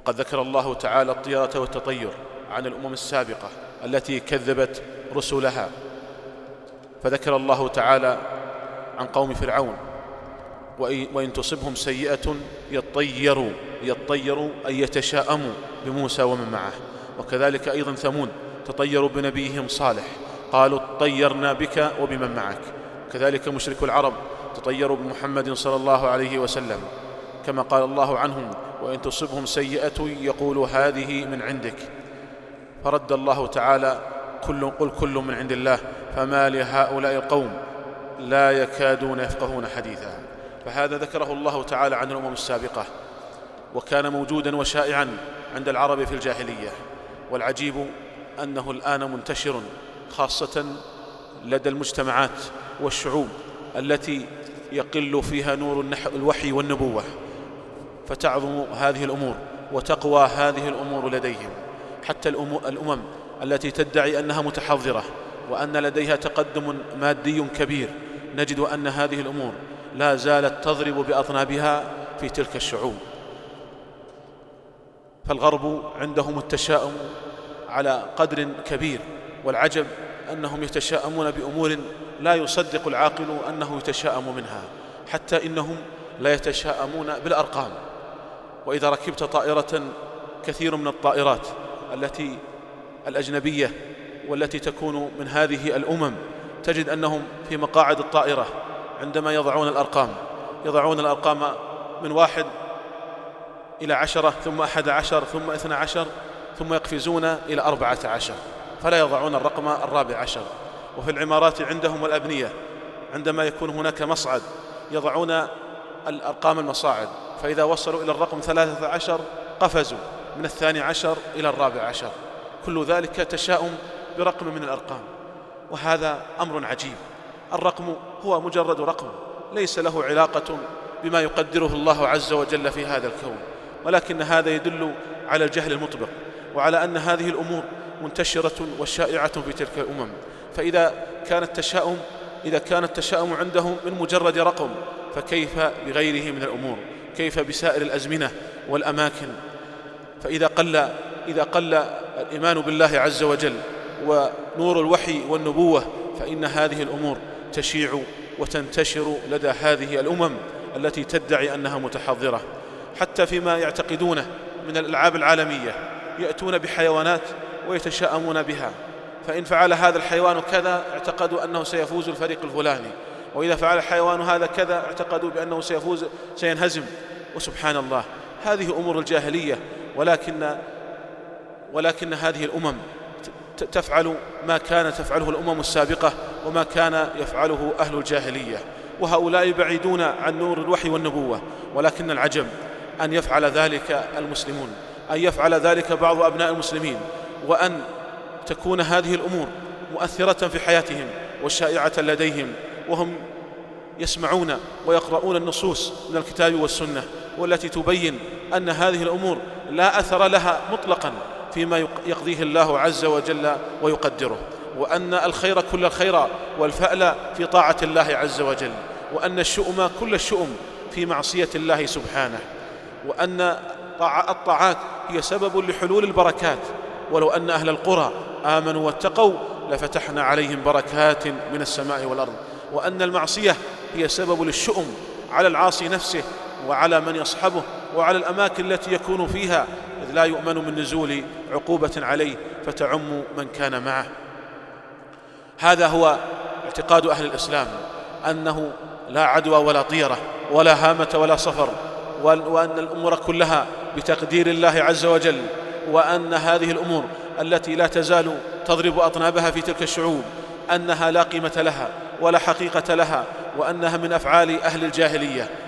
وقد ذكر الله تعالى الطيرة والتطير عن الأمم السابقة التي كذبت رسلها، فذكر الله تعالى عن قوم فرعون: وإن تصبهم سيئة يطيروا أي يتشاءموا بموسى ومن معه. وكذلك أيضا ثمود تطيروا بنبيهم صالح، قالوا اطيرنا بك وبمن معك. كذلك مشرك العرب تطيروا بمحمد صلى الله عليه وسلم، كما قال الله عنهم: وإن تصبهم سيئة يقولوا هذه من عندك. فرد الله تعالى: قل كل من عند الله فما لهؤلاء القوم لا يكادون يفقهون حديثا. فهذا ذكره الله تعالى عن الأمم السابقة، وكان موجودا وشائعا عند العرب في الجاهلية. والعجيب أنه الآن منتشر، خاصة لدى المجتمعات والشعوب التي يقل فيها نور الوحي والنبوة، فتعظم هذه الأمور وتقوى هذه الأمور لديهم. حتى الأمم التي تدعي أنها متحضرة وأن لديها تقدم مادي كبير، نجد أن هذه الأمور لا زالت تضرب بأطنابها في تلك الشعوب. فالغرب عندهم التشاؤم على قدر كبير، والعجب أنهم يتشاءمون بأمور لا يصدق العاقل أنه يتشاءم منها، حتى إنهم لا يتشاءمون بالأرقام. وإذا ركبت طائرة، كثير من الطائرات التي الأجنبية والتي تكون من هذه الأمم، تجد أنهم في مقاعد الطائرة عندما يضعون الأرقام من 1 إلى 10 ثم 11 ثم 12 ثم يقفزون إلى 14، فلا يضعون الرقم 14. وفي العمارات عندهم الأبنية، عندما يكون هناك مصعد يضعون الأرقام المصاعد، فإذا وصلوا إلى الرقم 13 قفزوا من 12 إلى 14. كل ذلك تشاؤم برقم من الأرقام، وهذا أمر عجيب. الرقم هو مجرد رقم، ليس له علاقة بما يقدره الله عز وجل في هذا الكون، ولكن هذا يدل على الجهل المطبق، وعلى أن هذه الأمور منتشرة وشائعة في تلك الأمم. فإذا كان التشاؤم عندهم من مجرد رقم، فكيف بغيره من الأمور؟ كيف بسائر الأزمنة والأماكن؟ فإذا قل الإيمان بالله عز وجل ونور الوحي والنبوة، فإن هذه الأمور تشيع وتنتشر لدى هذه الأمم التي تدعي أنها متحضرة. حتى فيما يعتقدونه من الألعاب العالمية يأتون بحيوانات ويتشاءمون بها، فإن فعل هذا الحيوان كذا اعتقدوا أنه سيفوز الفريق الفلاني، وإذا فعل الحيوان هذا كذا اعتقدوا بأنه سينهزم. وسبحان الله، هذه أمور الجاهلية، ولكن هذه الأمم تفعل ما كانت تفعله الأمم السابقة وما كان يفعله أهل الجاهلية، وهؤلاء بعيدون عن نور الوحي والنبوة. ولكن العجب أن يفعل ذلك المسلمون، أن يفعل ذلك بعض أبناء المسلمين، وأن تكون هذه الأمور مؤثرة في حياتهم وشائعة لديهم، وهم يسمعون ويقرؤون النصوص من الكتاب والسنة، والتي تبين أن هذه الأمور لا أثر لها مطلقا فيما يقضيه الله عز وجل ويقدره، وأن الخير كل الخير والفأل في طاعة الله عز وجل، وأن الشؤم كل الشؤم في معصية الله سبحانه، وأن الطاعات هي سبب لحلول البركات. ولو أن أهل القرى آمنوا واتقوا لفتحنا عليهم بركات من السماء والأرض، وأن المعصية هي سبب للشؤم على العاصي نفسه وعلى من يصحبه وعلى الأماكن التي يكون فيها، إذ لا يؤمن من نزول عقوبة عليه فتعم من كان معه. هذا هو اعتقاد أهل الإسلام، أنه لا عدوى ولا طيرة ولا هامة ولا صفر، وأن الأمور كلها بتقدير الله عز وجل، وأن هذه الأمور التي لا تزال تضرب أطنابها في تلك الشعوب أنها لا قيمة لها ولا حقيقة لها، وأنها من أفعال أهل الجاهلية،